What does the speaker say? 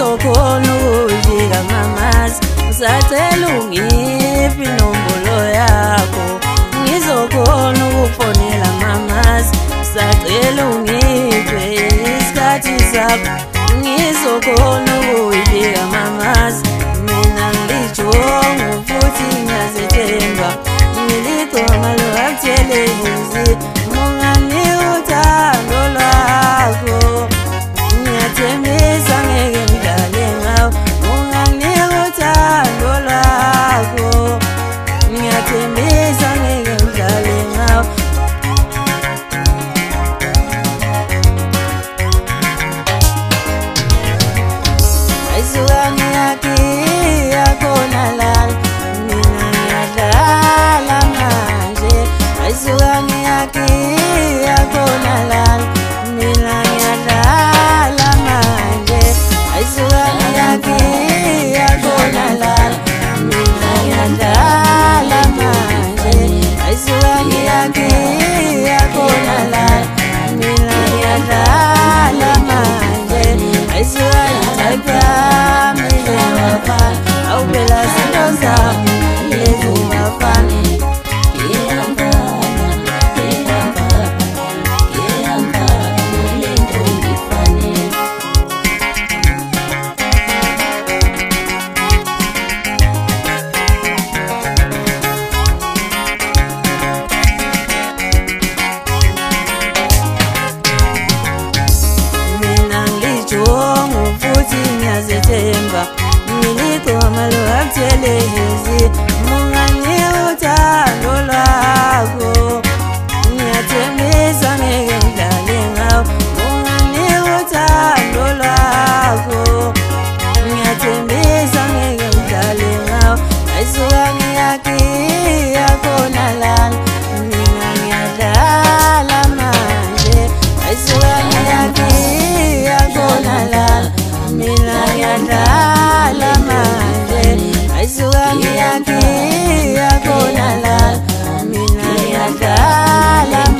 ngizokhona ukuyibika mamazi usacela ungiphi inombolo yakho ngizokhona ukufonela mamazi usacela ungiphe isikhathi sakho ngizokhona ukuyibika mamazi mina ngilijonga futhi ngiyazethemba ngiligoma lokuthelehizi mungani uthando lwakho ngiyathembisa ngeke ngidlale ngawo mungani uthando lwakho ngiyathembisa ngeke ngidlale ngawo ayisuka ngiyakiya khona la mina ngiyadlala manje ayisuka ngiyakiya khona la mina ngiyadlala manje ayisuka ngiyakiya khona la mina ngiyadlala manje ayisuka ngiyakiya khona la mina ngiyadlala manje ayisuka ngiyaqami ngiyafana awubela zinto zami lezingafani ngiyazethemba ngiligoma lokuthelehizi mungani uthando lwakho ngiyathembisa ngeke ngidlale ngawo mungani uthando lwakho ngiyathembisa ngeke ngidlale ngawo ayisuka ngiyakiya khona la mina ngiyadlala manje ayisuka ngiyakiya khona la mina ngiyadlala manje ayisuka ngiyakiya khona la mina ngiyadlala